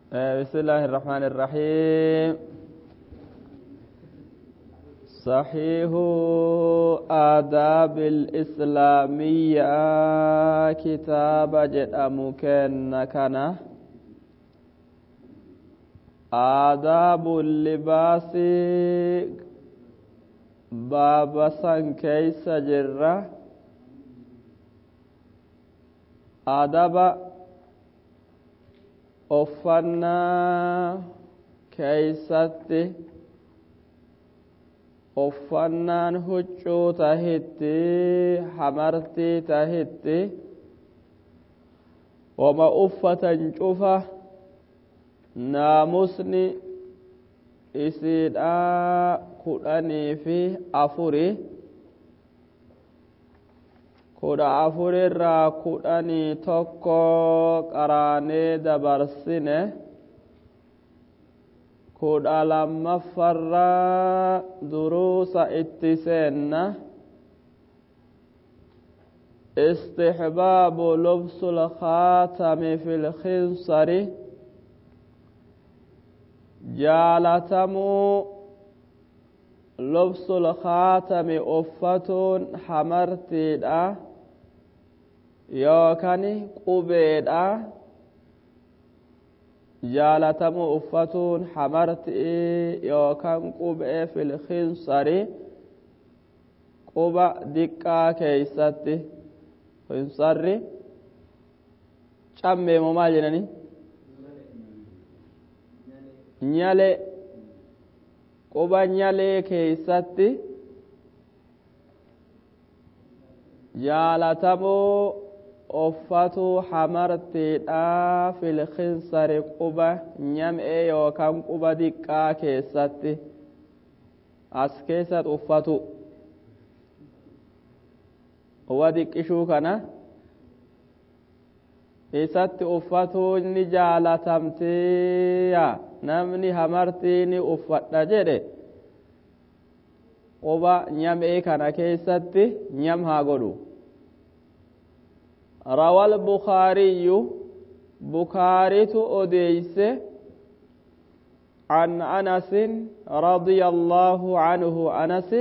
بسم الله الرحمن الرحيم. صحيح آداب الإسلامية كتاب جدأ مكنكنا آداب اللباس باب سن كيس جرة آداب uffannaa keeysatti uffannaan huccuu tahitti hamartii tahitti wama uffatan cufa naamusni isiidhaa 14 14 irraa 11 qaraanee dabarsine 12 duruusa itti seenna istihbaabu lubsul khaatami fil khinsari jaalatamuu lubsul khaatami uffatuun hamartiidha yookaan qubeedha jaalatamuu uffatuun hamartii yookaan qubee fil khinsari quba diqqaa keeysatti khinsarri cammeemo maal jedhani nyale quba nyalee keeysatti jaalatamuu uffatuu hamartiidha fil khinsari quba nyam'ee yookaan quba diqqaa keessatti as keessatti uffatu quba diqqishuu kana isatti uffatuu ni jaalatamtiya namni hamartiini uffadha jedhe quba nyam'ee kana keessatti nyam haa godhu روى البخاري بخاري أديس عن أنس رضي الله عنه أنس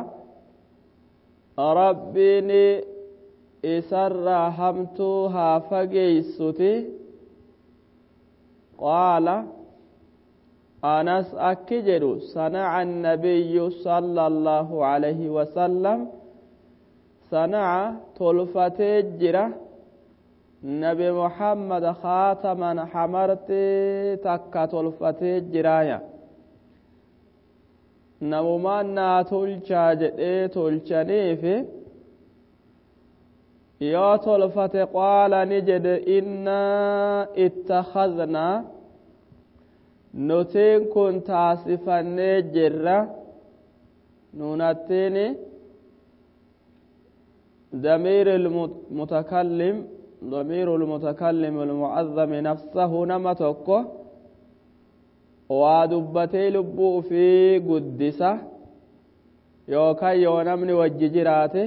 ربني إسر همتها فقيستي قال أنس أكجر صنع النبي صلى الله عليه وسلم صنع تلفتي جرة نبي محمد خاتما حمرتي تكا تلفتي جرايا نمومانا تلچا جئے تلچنيف يا تلفتي قال نجد إنا اتخذنا نتين كنت آسفا نجرة نونتيني ضمير المتكلم المعظم نفسه نمتك ودبتي لبو في قدسة يوكا يونمني وججراته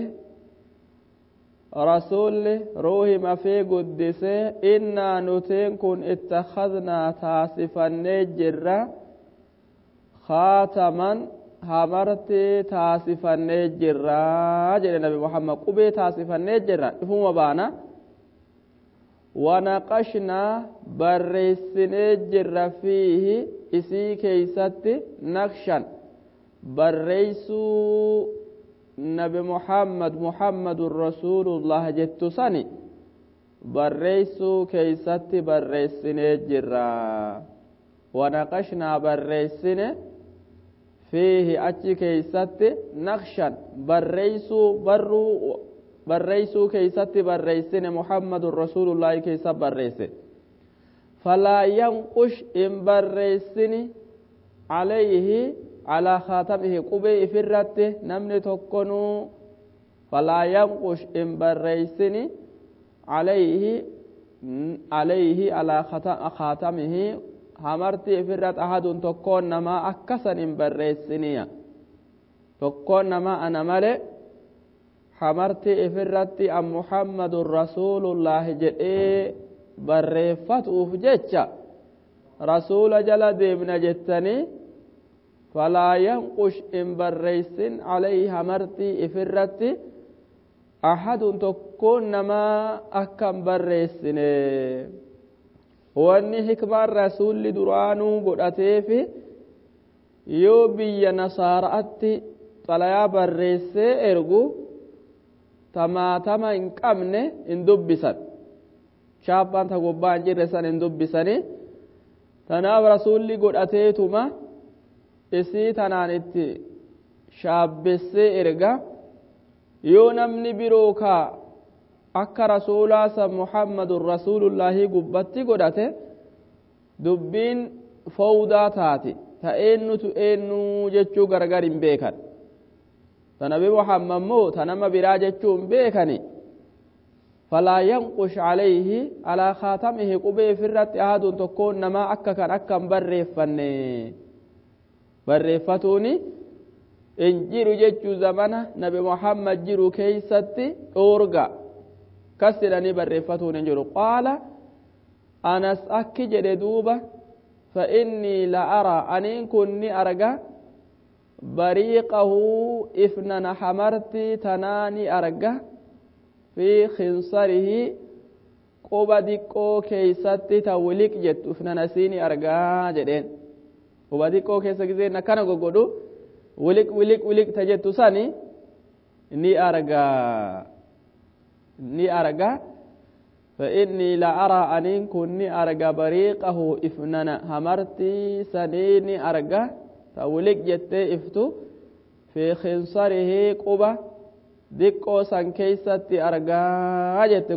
رسول روحي ما في قدسة إنا نتين كن اتخذنا تاسفا نجرة خاتما hamartii taasifannee jirra jedhe nabi muhammad qubee taasifannee jirra ifuma baana wanaqashnaa barreessinee jirra fiihi isii keeysatti naqshan barreeysuu nabi muhammadun rasuulullah jettu sani barreeysuu keeysatti barreessinee jirra wanaqashnaa barreessine فيه أتي كيست نقشا بريسو كيست بريسين محمد رسول الله كيست بريسين فلا ينقش إن بريسين عليه على خاتمه قبي فرته نمن تكونو فلا ينقش إن بريسين عليه على خاتمه hamartii ifirrat ahadun tokkoon namaa akkasan hin barreessiniya tokkoon namaa ana male hamartii ifirratti an muhammadun rasuulullah jedhee barreeffatuuf jecha رسول جل ديمنا جتني فلا ينقش إن بريسن عليها مرتي إفرتي أحد تكون نما أكم بريسن وأني حكمة الرسول درانو قدأتي في يوبي نصارأتي طليا بريسي إرغو تما إن قمني إن دبسن شابان تقبان جرسان إن دبسني تناب رسولي قدأتيتما isii tanaan itti shaabbessee erga yoo namni biroo ka akka rasuulaa san muhammadun rasuulullaahi gubbatti godhate dubbiin fawdaa taati ta eennutu eennu jechuu gargar hin beekan ta nabi muhammad moo ta nama biraa jechuu hin beekani falaa yanqush calayhi alaa khaatamihi qubee ifirratti ahadun tokkoon namaa akka kan akka hin barreeffanne barreeffatuuni in jiru jechuu zamana nabi muhammad jiru keeysatti dhoorga kas jedhanii barreeffatuun hin jiru qaala anas akki jedhe duuba fa innii la ara aniin kun ni arga bariiqahu ifnana hamartii tanaa ni arga fi khinsarihi quba diqqoo keeysatti ta wiliq jettu ifnana sii ni argaa jedheen quba diqqoo keessa giseen akkana goggodhu wiliq tajettu sani ni arga fa inni la ara anin kun ni arga bariqahu ifnana hamarti sani ni arga ta wiliq jette iftu fi khinsarihi quba diqqoo san keessatti argaa jette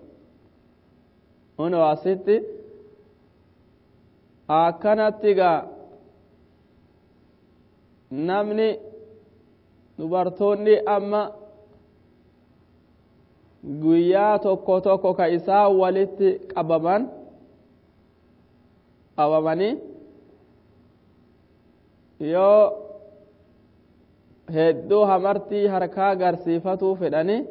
kuno asitti akkanatti gaa namni dubartoonni amma guyyaa tokko ka isaa walitti qabamanii yoo hedduu hamartii harkaa garsiifatuu fedhanii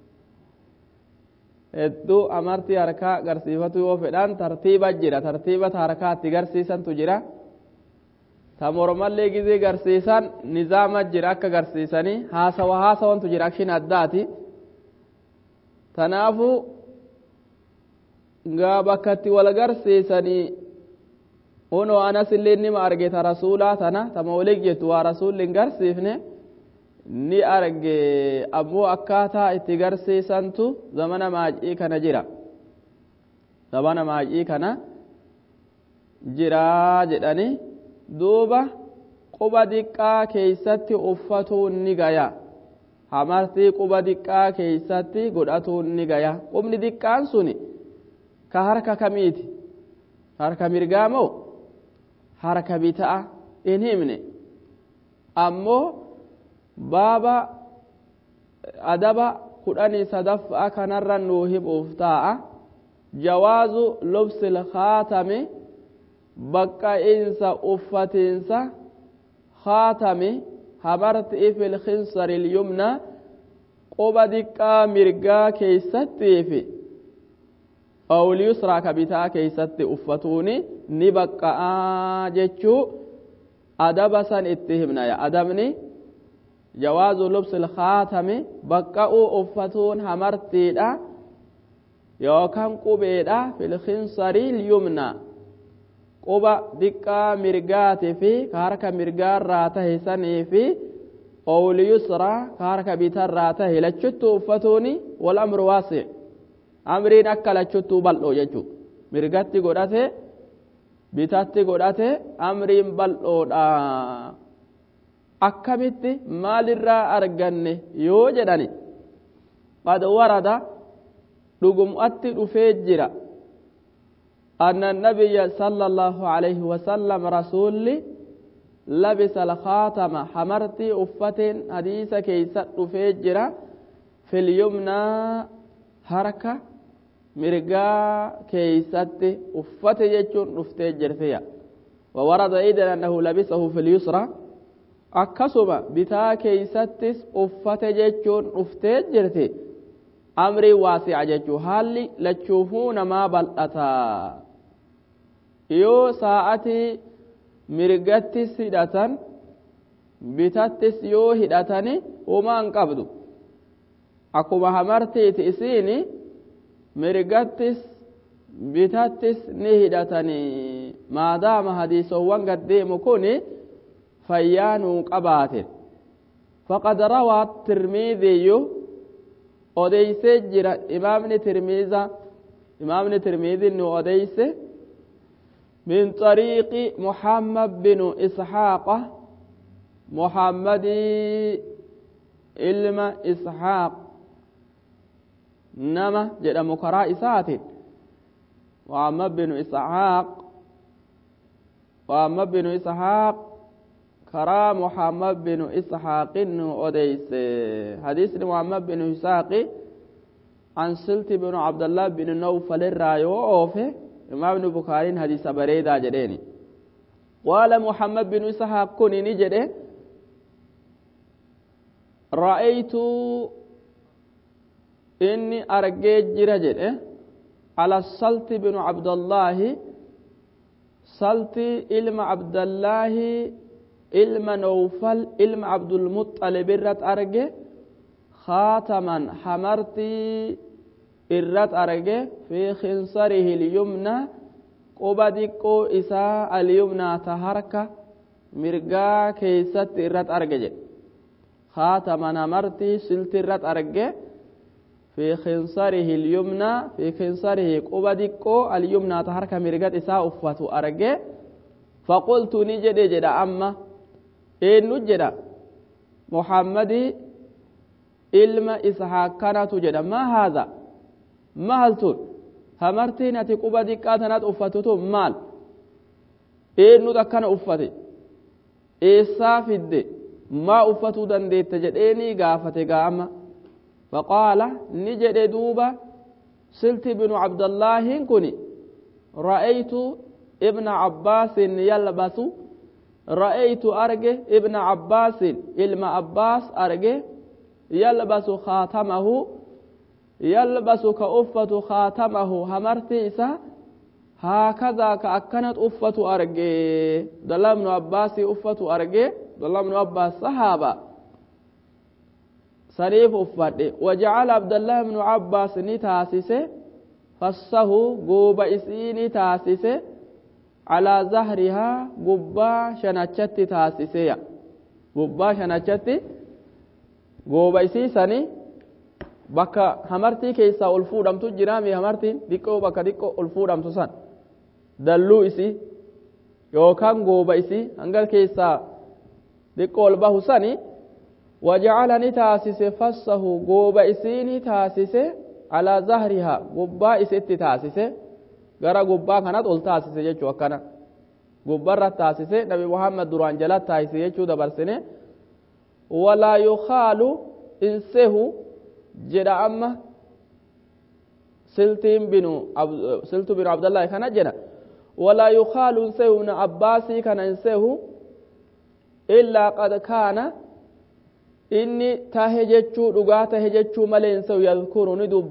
hedduu amartii harkaa garsiifatuu yoo fedhan tartiiba jira tartiiba harkaa itti garsiisantu jira ta mormallee gizee garsiisan nizaama jira akka garsiisanii haasawantu jira akshin addaati tanaafu gaa bakkatti wal garsiisanii unoo anas illee nima arge ta rasuulaa tana tama waliin jettu waa rasuulli hin garsiifne ni arge ammoo akkaataa itti garsiisantu zamana maajii kana jira zamana maajii kana jiraa jedhanii duuba quba diqqaa keeysatti uffatuun ni gaya hamartii quba diqqaa keeysatti godhatuun ni gaya qubni diqqaan suni ka harka kamiiti harka mirgaa moo harka bita'a in himne ammoo baaba adaba 13 kanarra nuu himuuf taa'a jawaazu lubsil khaatami baqqa'insa uffatiinsa khaatami hamartii fil khinsari lyumna quba diqqaa mirgaa keeysattii fi awli yusraa ka bitaa keeysatti uffatuuni ni baqqa'aa jechuu adaba san itti himnaya adabni jawaazu lubsil khaatami baqqa'uu uffatuun hamartiidha yookaan qubeedha fil khinsari lyumna quba diqqaa mirgaati fi ka harka mirgaarraa tahe sanii fi awli yusraa ka harka bitarraa tahe lachuttu uffatuuni wal amru waasi amriin akka lachuttu bal'oo jechuu mirgatti godhate bitatti godhate amriin bal'oodha akkamitti maalirraa arganne yoo jedhani qad warada dhugumatti dhufee jira أن النبي صلى الله عليه وسلم رسول لبس الخاتم حمرتي أفتين حديث كيسة فجرة في اليمنى حركة مرقا كيسة أفت يجون أفتجر فيها وورد إذن أنه لبسه في اليسرى أكسب بتا كيسة أفت يجون أفتجر فيه أمري واسع ججو هالي لتشوفون ما بلأتا yoo sa'atii mirgattis hidhatan bitattis yoo hidhatani homaan qabdu akkuma hamartiiti isiini mirgattis bitattis ni hidhatani maadaama hadiisowwan gaddeemu kun fayyaanuu qabaate faqad rawaa tirmiidiyyu odeeyse jira imaamni tirmiidin nu odeyse min طariiqi muhammad binu isxaaqa muhammadii ilma isxaaq nama jedhamu karaa isaatiin muhammad binu isxaaq karaa muhammad binu isxaaqin nu odeyse hadiisni muhammad binu isxaaqi عن سلت بن عبد الله بن نوفل الرايوف إمام البخاري حديث بريدة جديني قال محمد بن إسحاق كوني نجده رأيت إني أرجيت جرجل على السلت بن عبد الله سلت إلما عبد الله إلما نوفل إلما عبد المطلب الرت أرجي خاتما حمرتي irrat arge fi khinsarihi al-yumna quba diqqoo isaa al-yumna ta harka mirgaa keessatti irrat arge jedhe khaataman hamartii silti irrat arge fi khinsarihi al-yumna fi khinsarihi quba diqqoo al-yumna ta harka mirgat isaa uffatu arge faqultu ni jedha amma eenyu jedha muhammadi ilma isxaaq kanatu jedha ma haadha maaltun hamartiin ati quba diqqaa tanaat uffatutu maal eenyutu akkana uffate eessaa fidde maa uffatuu dandeette jedheeni gaafate gaama faqaala ni jedhe duuba silti binu cabdallaahin kun ra'aytu ibna abbaasin yalbasu ra'aytu arge ibna abbaasin ilma abbaas arge yalbasu khaatamahu يلبس كأفة خاتمه همرتيسا هكذا كأكنت أفة أرجي دلال بن عباس أفة أرجي دلال بن عباس صحابة سريف أفة وجعل عبد الله بن عباس نتاسسه فصه قوب إسيني تاسسه على ظهرها قبا شنچت تاسسه قبا شنچت قوب إسيساني bakka hamartii keessaa ol fuudhamtu jiraami hamartiin diqqoo bakka diqqoo ol fuudhamtu san dalluu isii yookaan gooba isii hanga keessaa diqqoo ol bahu sani waja'alani taasise fassahu gooba isiini taasise alaa zahrihaa gubbaa isitti taasise gara gubbaa kanat ol taasise jechuu akkana gubbarra taasise nabi muhammad duraan jala taasise jechuu dabarsine walaa yukhaalu insehu jedha amma siltu binu abdallaahi kana jedha walaa yukaalu insehu ibna abbaasii kana insehu illaa qad kaana inni tahe jechuu dhugaa tahe jechuu malee insehu yadhkuru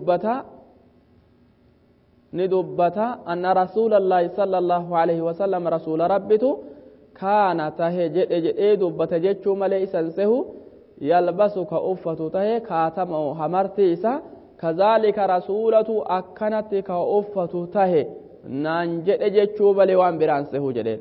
ni dubbata anna rasuulallaahi sala allaahu alayhi wasalam rasuula rabbitu kaana tahe jedhee dubbata jechuu malee isa insehu يلبس كأفة تهي كاتمه همرتيسا كذلك رسولة أكنت كأفة تهي نانجد جتشو بلي وان برانسه جدين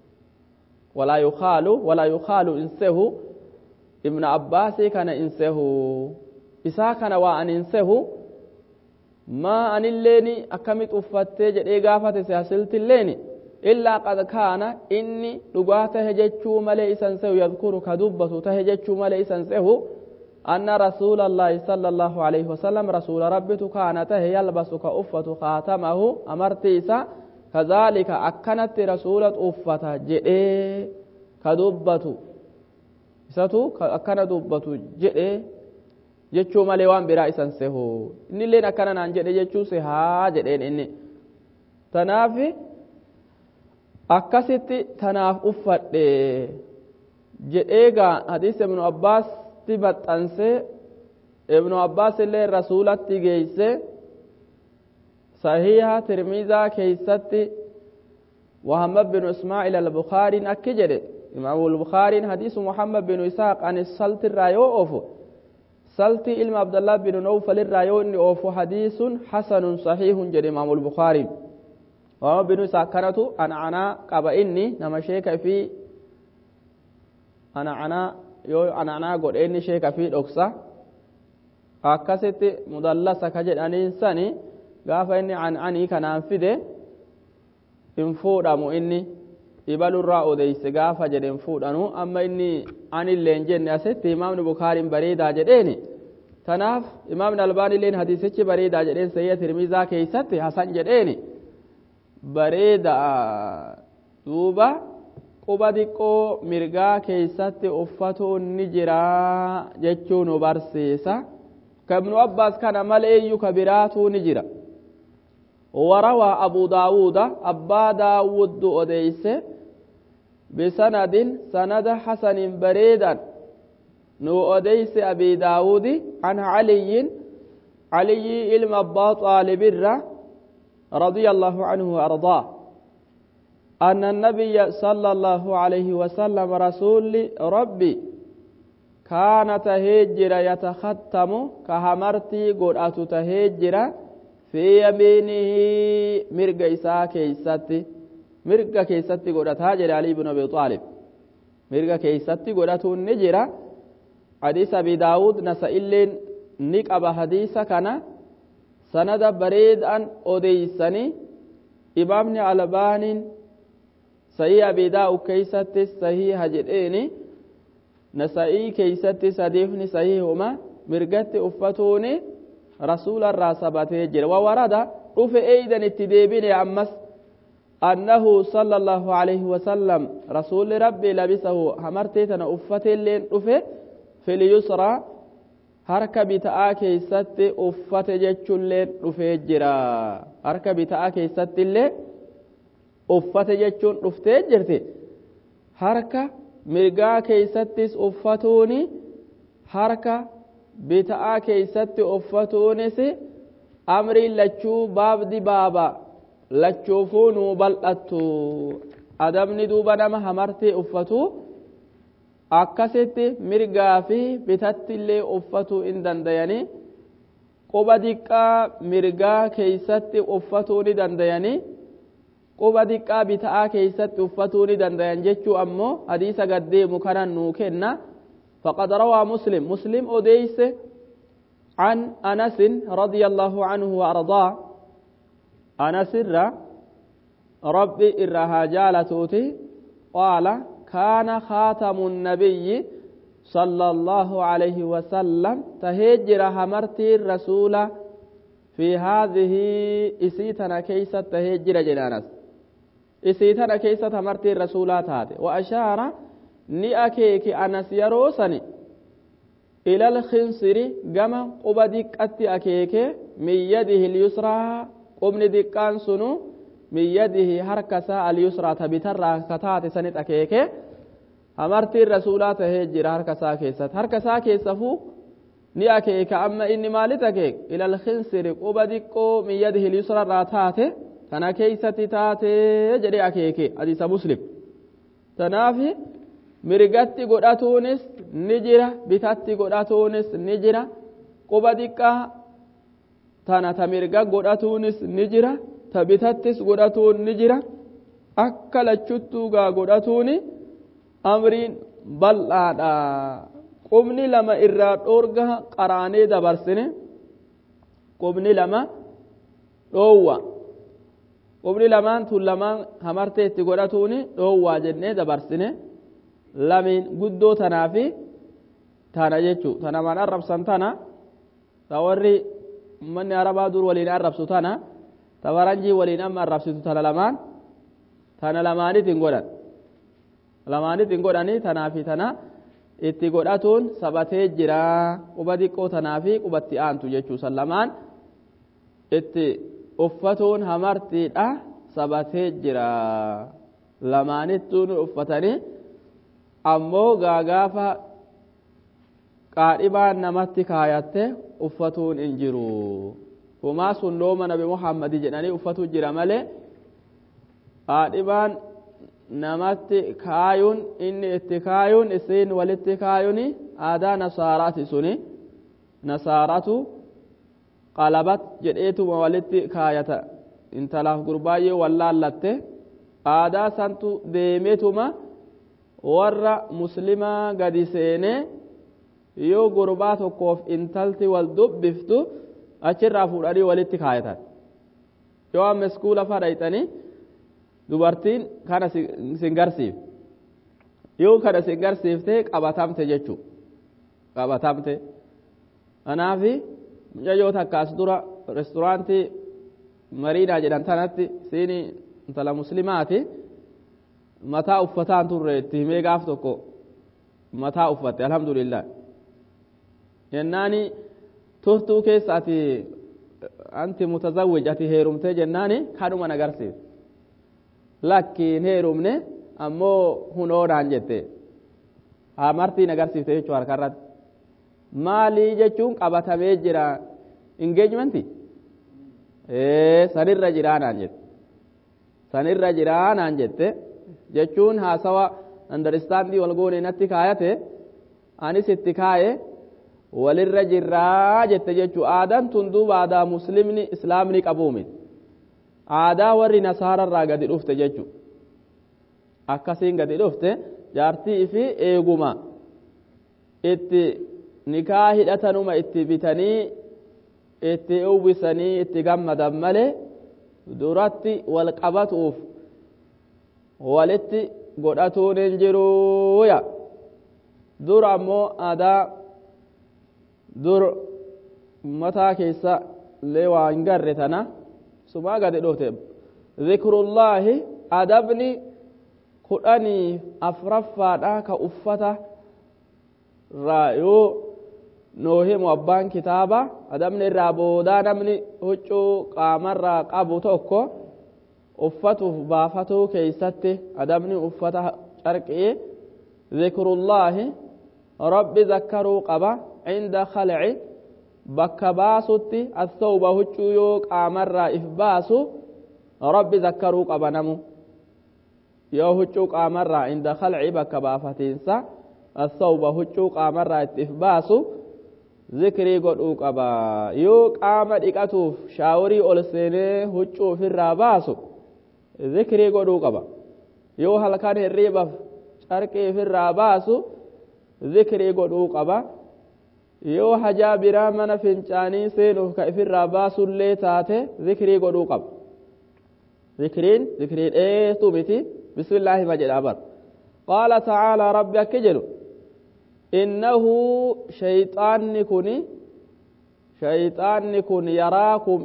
ولا يخال إنسه ابن عباس كان إنسه إسا كان وان إنسه ما أن الليني أكمت أفتي جد إغافة سياسلت الليني إلا قد كان إني لغاته جتشو ملئسا سهو يذكر كدبة تهجتشو ملئسا سهو أن رسول الله صلى الله عليه وسلم رسول ربك كان تهي يلبس كأفة خاتمه أمرتيسا كذلك أكنت رسولة أفة جئ كدبة ستو أكن دبة جئ جتشو ملئوان برائسا سهو إني لين أكنا ننجئ جتشو سها جئين إني تنافي akkasitti tanaaf uffadhe jedheegaa hadiisa ibnu abbaasti baxxanse ibnu abbaas illee rasuulatti geeyse sahiha tirmizaa keeysatti وهمب بن إسماعيل البخاري أكجد إمام البخاري حديث محمد بن إسحاق عن السلط الرايو أوفو سلط علم عبد الله بن نوفل الرايو إني أوفو حديث حسن صحيح جد إمام البخاري وهمب بن إسحاق كانت أنا قبا إني نما شيك في أنا قد إني شيك في أكسا أكست مدلسة كجد أنين سني قاف إني عني كان أنفده infuudhamu inni ibalurraa odeyse gaafa jedhen fuudhanu amma inni anilleen jenne asitti imaamni bukaariin bareedaa jedheeni tanaaf imaamni albaanilleen hadiisichi bareedaa jedheen sayyi'a tirmizaa keeysatti hasan jedheeni bareedaa duuba quba diqqoo mirgaa keeysatti uffatuun ni jiraa jechuu nu barsiisa ka ibnu abbaas kana maleeyyu ka biraatuu ni jira وروى أبو داود أبا داود أديس بسند سند حسن بريدا نو أديس أبي داود عن علي علم أبا طالب رضي الله عنه وأرضاه أن النبي صلى الله عليه وسلم رسول ربي كان تهجر يتختم كهمرتي قرأت تهجر في يمينه مرقى إساء كيستي مرقى كيستي قرأت هاجر علي بن أبي طالب مرقى كيستي قرأت النجرة حديث أبي داود نسائلين نقب حديث كان سند بريد أن أديسني إمامني علبان صحيح أبي داود كيستي صحيح هجريني نسائي كيستي صديفني صحيحهما مرقى أفتوني رسول الراسبات جر وورد رفع أيضا اتدابين أمس أنه صلى الله عليه وسلم رسول ربي لبسه همرتيتنا أفت اللين رفع في اليسرى هركب تآكي ست أفت جتش اللين رفع جرا هركب تآكي ست اللين أفت جتش رفع جرتي هركب مرقا كيستس أفتوني هركب bitaa keeysatti uffatuunis amriin lachuu baabdi baaba lachuufuu nuu bal'attu adabni duuba nama hamartii uffatu akkasitti mirgaa fi bitatti illee uffatuu in dandayanii quba diqqaa mirgaa keeysatti uffatuu ni dandayanii quba diqqaa bitaa keeysatti uffatuu ni dandayan jechuu ammoo hadiisa gaddeemu kanan nuu kenna فقد روى مسلم أديس عن أنس رضي الله عنه وأرضاه أنس ربي إرها جالتوتي قال كان خاتم النبي صلى الله عليه وسلم تهجر همرتي الرسول في هذه إسيتنا كيسة تهجر جنانس إسيتنا كيسة همرتي الرسولات هذه وأشار ni akeeki anas yeroo sani ilal khinsiri gama quba diqqatti akeeke min yadihi lyusraa qubni diqqaan sunu min yadihi harkasaa alyusraa ta bitarraa kataate sanit akeeke hamartiin rasuulaa tahee jira harkasaa keessatti harkasaa keessafuu ni akeeka amma inni maalit akeek ilal khinsiri quba diqqoo min yadihi lyusrarraa taate tana keeysatti taate jedhe akeeke hadiisa muslim tanaafi mirgatti godhatuunis ni jira bitatti godhatuunis ni jira quba diqqaa tana ta mirga godhatuunis ni jira ta bitattis godhatuun ni jira akka lachuttuu gaa godhatuuni amriin bal'aadha qubni lama irraa dhoorga qaraanee dabarsine qubni lama dhoowwa qubni lamaan tun lamaan hamartee itti godhatuuni dhoowwaa jennee dabarsine lamiin guddoo tanaa fi tana jechuu tana maan arrabsan tana ta warri ummanni arabaa dur waliin arrabsu tana ta faranjii waliin amma arrabsitu tana lamaanit hin godhan lamaanit hin godhanii tanaa fi tana itti godhatuun sabatee jira quba diqqoo tanaa fi qubatti aantu jechuu san lamaan itti uffatuun hamartiidha sabatee jira lamaanittuun uffatanii ammoo gaagaafa qaadhibaan namatti kaayatte uffatuun hin jiru humaa sun looma nabi muhammadi jedhanii uffatu jira malee haadhibaan namatti kaayuun inni itti kaayuun isiin walitti kaayuun aadaa nasaaraati suni nasaaratu qalabat jedheetuma walitti kaayata intalaaf gurbaayyee wallaallatte aadaa santu deemetuma warra muslimaa gadi seenee yoo gurbaa tokkoof intalti wal dubbiftu achirraa fuudhanii walitti kaayatan yoo amma iskuula fadhayxanii dubartiin kana singarsiif yoo kana singarsiifte qabatamte jechuu qabatamte anaafi mucayyoo takkaas dura reesturaantii mariinaa jedhan tanatti siini intala muslimaati mataa uffataan turre itti himee gaaf tokko mataa uffatte alhamdulillah jennaani turtuu keessa ati anti mutazawwij ati heerumtee jennaani kanuma nagarsiif lakkiin heerumne ammoo hunoodhaan jette haa martii nagarsiifte jechuu harkarratti maalii jechuun qabatamee jira engagement sanirra jiraanaan jette sanirra jiraanaan jette jechuun haasawa understandii wal goone natti kaayate anis itti kaaye walirra jirraa jette jechuu aadaan tun duuba aadaa muslimni islaamni qabuumi aadaa warri nasaararraa gadi dhufte jechuu akkasiin gadi dhufte jaartii fi eeguma itti nikaa hidhatanuma itti bitanii itti uwwisanii itti gammadan malee duratti wal qabatuuf walitti godhatuun hin jiruuya dur ammoo aadaa dur mataa keessa illee waa hin garre tana sumaa gadi dhufte zikrullaahi adabni kudhanii afraffaadha ka uffata irraa yoo nuu himu abbaan kitaaba adabni irraa boodaa namni huccuu qaamarraa qabu tokko uffatuuf baafatuu keeysatti adabni uffata carqii zikrullaahi rabbi zakkaruu qaba inda khalci bakka baasutti athawba huccuu yoo qaamarraa if baasu rabbi zakkaruu qaba namu yoo huccuu qaamarraa inda khalci bakka baafatiinsa athawba huccuu qaamarraa itti if baasu zikrii godhuu qaba yoo qaama dhiqatuuf shaaworii ol seenee huccuu ofirraa baasu zikrii godhuu qaba yoo halkan hirriibaaf carqii ofirraa baasu zikrii godhuu qaba yoo hajaa biraa mana fincaanii seenuuf ka ofirraa baasullee taate zikrii godhuu qaba zikriin zikrii dheertuu miti bismillaahi ma jedhaa bar qaala tacaalaa rabbi akki jedhu innahu shayxaanni kun yaraakum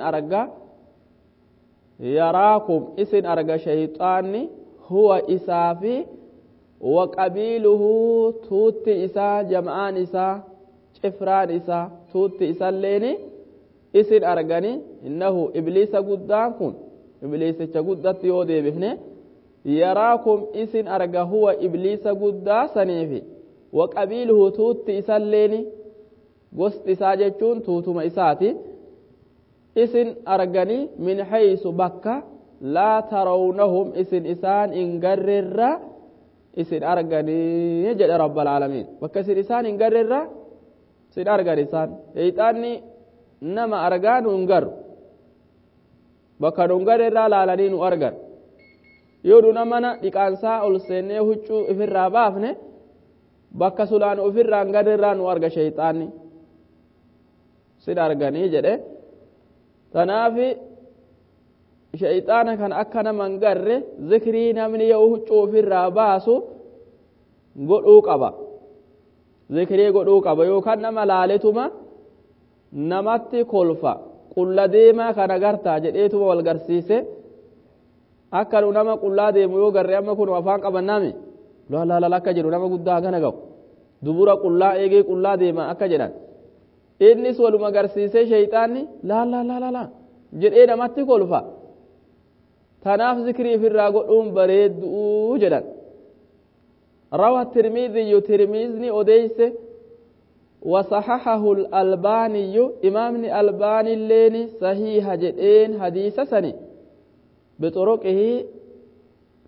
isin arga shayxaanni huwa isaa fi waqabiiluhu tuutti isaa jam'aan isaa cifraan isaa tuutti isalleeni isin argani innahu ibliisa guddaan kun ibliisicha guddatti yoo deebifne yaraakum isin arga huwa ibliisa guddaa saniifi waqabiiluhu tuutti isalleeni gosti isaa jechuun tuutuma isaati isin argani min haysu bakka laa tarawnahum isin isaan hin garreerra isin arganii jedhe rabbal aalamiin bakka isin isaan hin garreerra isin argan isaan shayxaanni nama argaa nu hin garru bakka nu hin garreerraa laalanii nu argan yoo nu namana dhiqaansaa ol seennee huccuu ifirraa baafne bakka sulaan ofirraa hin garreerraa nu arga shayxaanni isin arganii jedhe tanaafi shayxaana kan akka nama hin garre zikrii namni yoo huccuu ofirraa baasu godhuu qaba zikrii godhuu qaba yookaan nama laaletuma namatti kolfa qulla deemaa kana gartaa jedheetuma wal garsiise akka nu nama qullaa deemu yoo garre amma kun afaan qabannaami laalala akka jedhu nama guddaa kana ga'u dubura qullaa eegee qullaa deemaa akka jedhan innis waluma garsiisee shayxaanni laalala jedhee namatti kolfa tanaaf zikrii ofirraa godhuun bareedduu jedhan روى الترمذي ترمذي أديس وصححه الألباني إمام الألباني اللين صحيح جدين حديث سني بطرقه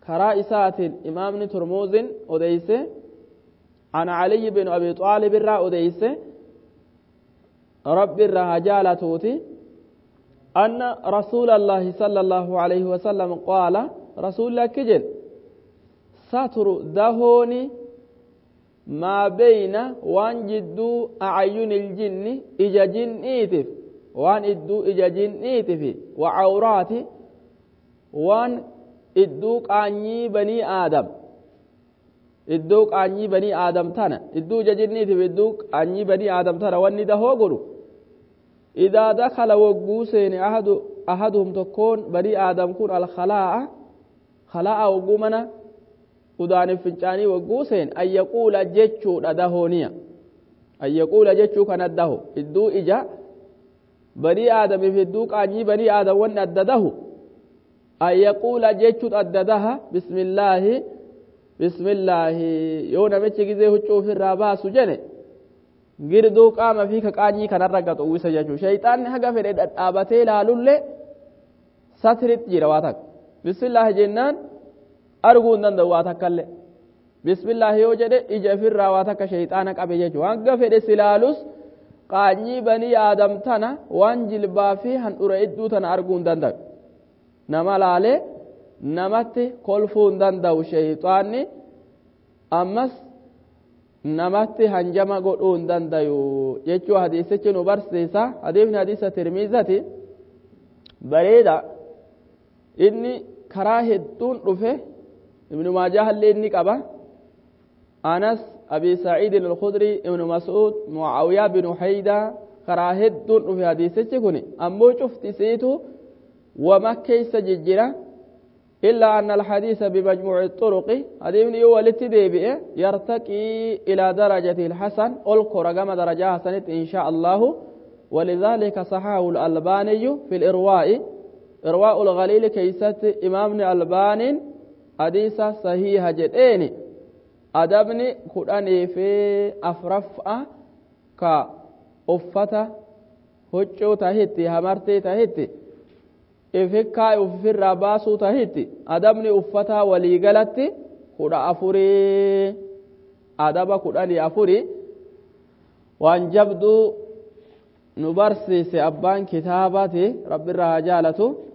كرا إسات إمام ترموز أديس عن علي بن أبي طالب الرا أديس رب الرهجالة توتي أن رسول الله صلى الله عليه وسلم قال رسول الله كجل ستر دهوني ما بين وان جدو أعين الجن إجا جنيتف وان إدو إجا جنيتف وعورات وان إدوك عني بني آدم إدوك عني بني آدم تانا إدو إجا جنيتف إدوك عني بني آدم تانا وان دهو قلو إذا دخل وقوسين أحدهم تكون بني آدم كون الخلاء وقومنا udaan fincaanii wagguuseen an yaquula jechuudha dahooniya an yaquula jechuu kan addahu idduu ija banii aadamiif idduu qaanyii banii aadam wanni adda dahu an yaquula jechuut adda daha bismillaahi yoo namichi gizee huccuu ofirraa baasu jene girduu qaama fi ka qaanyii kanarra gad uwwisa jechuu shayxaanni haga fedhe dhadhaabatee ilaalullee satrit jira waa takka bismillaahi jennaan arguu hin danda'u waa takkallee bismillaahi yoo jedhe ija ofirraa waa takka shayxaana qabe jechuu hanga fedhe silaalus qaanyii banii aadam tana waan jilbaa fi handhura idduu tana arguu hin danda'u nama laalee namatti kolfuu hin danda'u shayxaanni ammas namatti hanjama godhuu hin danda'u jechuu hadiisichi nu barsiisa hadiisni hadiisa tirmiizati bareeda inni karaa hedduun dhufe ابن ماجه اللي إني قبا أنس أبي سعيد الخدري ابن مسعود معاوية بن حيدة كراهد دون في حديث تكوني أمو شفت سيتو وما كيس ججرة إلا أن الحديث بمجموع الطرق هذه من يوال التدبئ يرتقي إلى درجة الحسن ألقى رقم درجة حسنة إن شاء الله ولذلك صحاه الألباني في إرواء الغليل كيست إمامنا الألباني حديث صحيح جديني أدبني قرآني في أفرفأ كا أفتا هجو تهيتي همرتي تهيتي إفكا أفر رباسو تهيتي أدبني أفتا وليقلتي قرآ أفري أدب قرآني أفري وان جبدو نبرسي سأبان كتاباتي رب الرهجالة